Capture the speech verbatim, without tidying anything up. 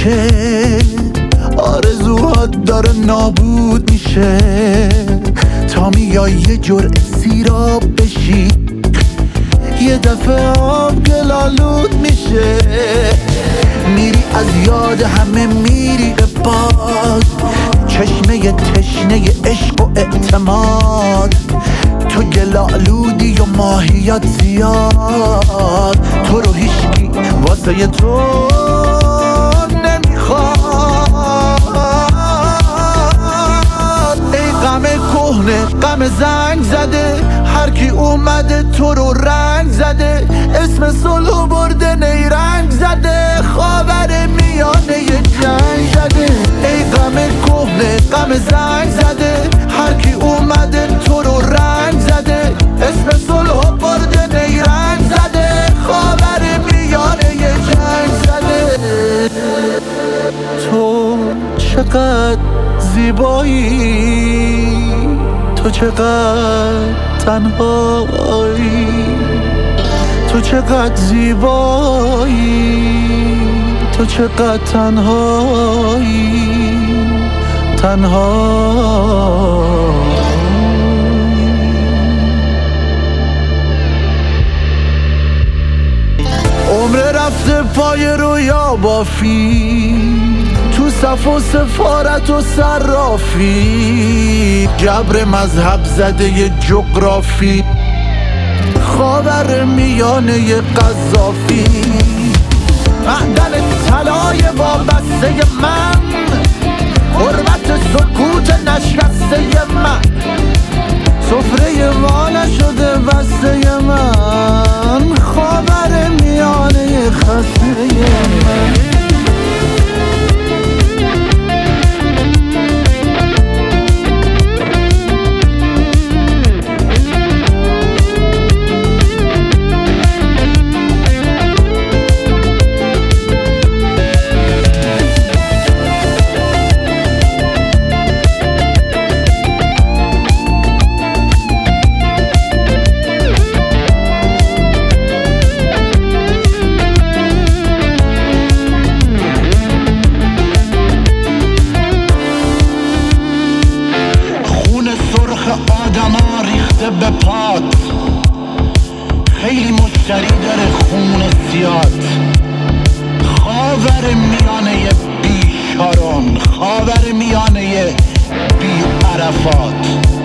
میشه، آرزوهات داره نابود میشه. تا میای یه جرعه سیراب بشی، یه دفعه آب گلالود میشه. میری از یاد همه میری به باد، چشمه تشنه عشق و اعتماد. تو گلالودی و ماهیات زیاد، تو رو هیچکی واسه تو نمیخواد. ای غم کهنه غم زنگ زده، هر کی اومده تو رو رنگ زده. اسم صلح برده نیرنگ زده، خاور میانه یه جنگ زده. ای غم کهنه غم زنگ زده، هر کی اومده تو رو رنگ زده. اسم صلح برده نیرنگ زده، خاور میانه یه جنگ زده. تو چقدر زیبایی، تو چقدر تنهایی. تو چقدر زیبایی، تو چقدر تنهایی. تنهایی. عمر رفته پای رویا بافی، تو صف و سفارت و صرافی. جبر مذهب زده ی جغرافی، خاور میانه ی قذافی. معدن طلای وابسته من، حرمت سکوت نشسته من. سفره ما نشده بسته من، خاور میانه ی خسته من. آدما ریخته به پات، خیلی مشتری داره خون زیاد. خاور میانه بی شارون، خاور میانه بی عرفات.